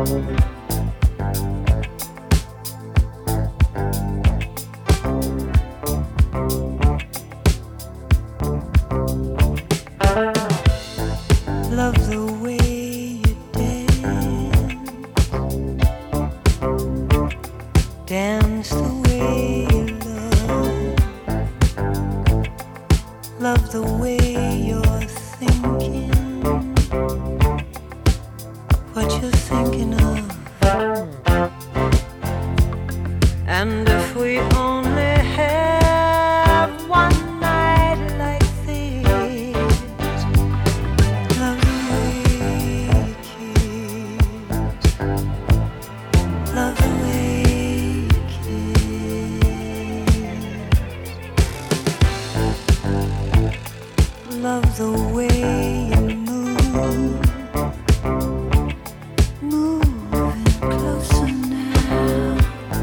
Love the way you dance the way you love the way you're thinking, what you're thinking of. And if we only have one night like this, love the way you kiss, love the way you kiss, love the way you move, moving closer now.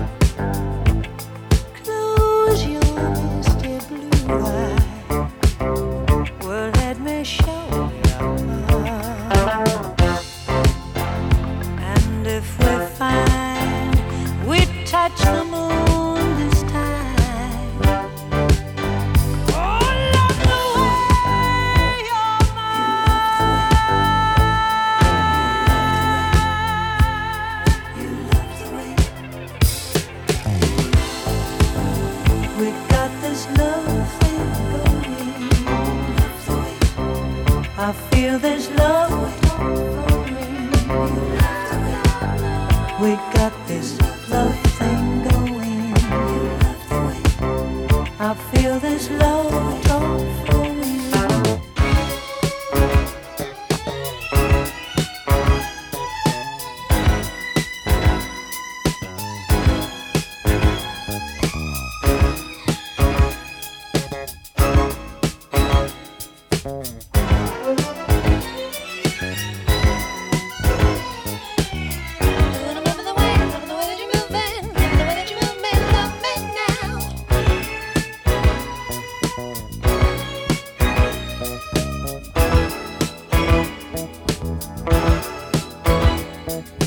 Close your misty blue eye. Well, let me show you. And if we find we touch the moon this time, oh, love the way you're mine. You love the way we got this love thing going. Love the way I feel this love falling. Love the way we got this love thing going. Love the way I feel this love talk flowing. Love the way that you move, man. Love the way that you move, man. Love me now.